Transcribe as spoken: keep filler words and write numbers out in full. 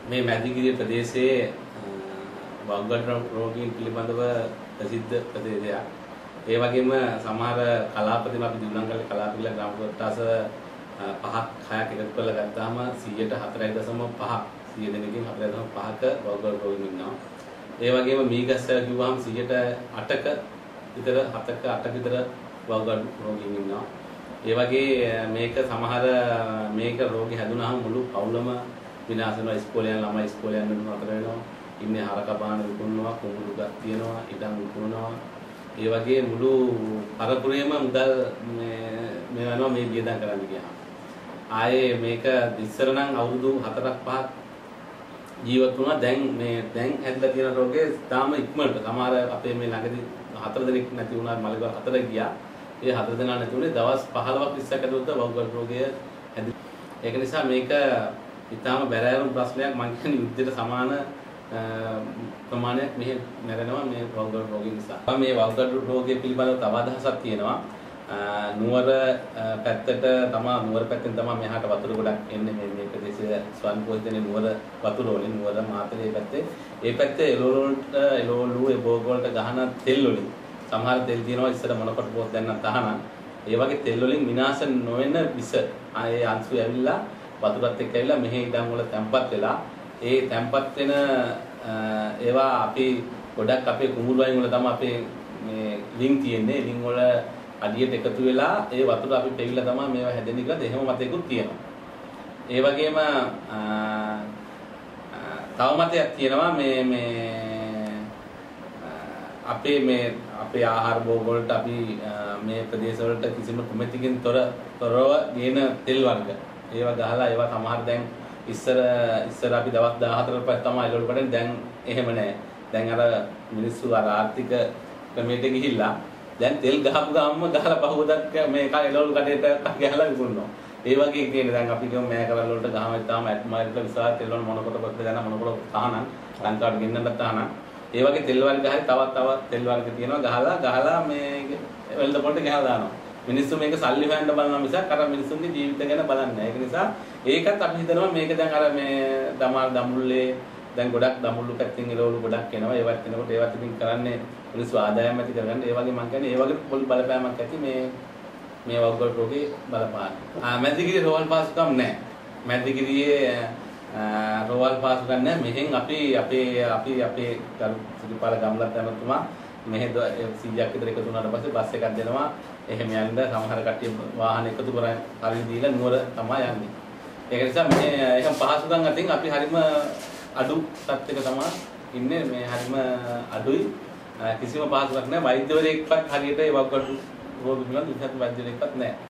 මේ මැදිගිරිය ප්‍රදේශයේ වකුගඩු රෝගීන් පිළිබඳව ප්‍රසිද්ධ ප්‍රදේශයක්. ඒ වගේම සමහර කලාපතිම අපි දිනුම් කළ කලාපිල ග්‍රාම කොට්ටාස පහක් හයක් එකතු කරලා ගත්තාම සියයට හතරයි දශම පහ සිය දෙනකින් හතරයි දශම පහක වකුගඩු රෝගීන් ඉන්නවා. ඒ වගේම මීගස්සල කිව්වහම සියයට අටක විතර හතක අටක විතර වකුගඩු රෝගීන් ඉන්නවා. ඒ වගේ මේක සමහර මේක රෝගී හැදුනහම මුළු පවුලම විනාශ වෙනවා. ඉස්කෝලේ යන ළමයි ඉස්කෝලේ යන්න නතර වෙනවා. ඉන්නේ හරක බාන විකුණනවා, කුඹුරු ගස් තියනවා, ඉඩම් විකුණනවා. ඒ වගේ මුළු පරපුරේම මුදල් මේ මේ වෙනවා මේ වියදම් කරන්න ගියාම. ආයේ මේක ඉස්සර නම් අවුරුදු හතරක් පහක් ජීවත් වුණා. දැන් මේ දැන් හැදලා තියෙන රෝගේ තාම ඉක්මනට සමහර අපේ මේ ළඟදී හතර දෙනෙක් නැති වුණා මලක හතර ගියා. ඒ හතර දෙනා නැති වුණේ දවස් පහළොවක් විස්සක් ඇතුළත වකුගඩු රෝගය හැදි. ඒක නිසා මේක ඊටාම බැරෑරුම් ප්‍රශ්නයක්. මම කියන්නේ යුද්ධයට සමාන ප්‍රමාණයක් මෙහි මැරෙනවා මේ වකුගඩු රෝගය නිසා. මේ වකුගඩු රෝගය පිළිබඳව තව අදහසක් තියෙනවා. නුවර පැත්තට තමයි නුවර පැත්තෙන් තමයි මෙහාට වතුර ගොඩක් එන්නේ මේ මේ ප්‍රදේශයේ ස්වයං පෝෂිතනේ නුවර වතුර වලින් නුවර මාතලේ පැත්තේ. ඒ පැත්තේ එළවලු වලට එළවලු ඒ භෝග වලට ගහන තෙල් වලින් සමහර තෙල් තියෙනවා ඉස්සර මොනකොට පොත් දැන් තහනම්. ඒ වගේ තෙල් වලින් විනාශ නොවන විස ආයේ අංශු ඇවිල්ලා වතුරත් එක්ක ඇවිල්ලා මෙහි ඉඩම් වල තැම්පත් වෙලා ඒ තැම්පත් වෙන ඒවා අපි ගොඩක් අපේ කුඹුරු වයින් වල තමයි අපේ මේ ලින්ක් තියෙන්නේ. ලින්ක් වල අඩියට එකතු වෙලා ඒ වතුර අපි පෙවිලා තමයි මේවා හැදෙන්නේ කියලා එහෙම මතයකුත් තියෙනවා. ඒ වගේම තව මතයක් තියෙනවා මේ මේ අපේ මේ අපේ ආහාර භෝග වලට අපි මේ ප්‍රදේශ වලට කිසිම කැමැතිකින් තොර තොරව ගේන තෙල් වර්ග ඒවා ගහලා ඒවා සමහර දැන් ඉස්සර ඉස්සර අපි දවස් දාහතරක් පස්සේ තමයි එළවලු කඩන්නේ. දැන් එහෙම නැහැ. දැන් අර මිනිස්සු අර ආර්ථික ක්‍රමයට ගිහිල්ලා දැන් තෙල් ගහපු ගාමම ගහලා පහවදක් මේ එළවලු කඩේට ගහලා විකුණනවා. ඒ වගේ කියන්නේ දැන් අපි කියමු මෑ කරවල වලට ගහම තාම ඇට්මයිල්ට විසාර තෙල් වල මොනකොට පොත් ගන්න මොනකොට තහනම් ලංකාවට ගෙන්නන්න තහනම්. ඒ වගේ තෙල් වර්ග ගහයි තවත් තවත් තෙල් වර්ග තියෙනවා ගහලා ගහලා මේ වෙළඳ පොළට ගහලා දානවා. මිනිස්සු මේක සල්ලි හොයන්න බලනවා මිසක් අර මිනිස්සුන්ගේ ජීවිත ගැන බලන්නේ නැහැ. ඒක නිසා ඒකත් අපි හිතනවා මේක දැන් අර මේ දමාල් දඹුල්ලේ දැන් ගොඩක් දඹුල්ලු පැත්තෙන් එළවලු ගොඩක් එනවා. ඒවත් එනකොට ඒවත් ඉතින් කරන්නේ මිනිස්සු ආදායම් ඇති කරගන්න. ඒ වගේ මම කියන්නේ ඒ වගේ පොල් බලපෑමක් ඇති මේ මේ වකුගඩු රෝගේ බලපාන. ආ මැදිගිරියේ රෝහල් පාසුකම් නැහැ. මැදිගිරියේ රෝහල් පාසුකම් නැහැ. මෙහෙන් අපි අපේ අපි අපේ ගරු සිරිපාල ගම්ලත් යනතුමා මෙහෙ සීයක් විතර එකතු වුණාට පස්සේ බස් එකක් දෙනවා. එහෙම යන්න සමහර කට්ටිය වාහන එකතු කරලා හරිය දීලා නුවර තමයි යන්නේ. ඒක නිසා මේ එහෙම පහසුකම් අතින් අපි හරිම අඩු තත්ත්වයක තමයි ඉන්නේ. මේ හරිම අඩුයි. කිසිම පහසුකමක් නැහැ. වෛද්‍යවරයෙක්වත් හරියට ඒ වකුගඩු රෝග පිළිබඳ විශේෂ වෛද්‍යවරයෙක්වත් නැහැ.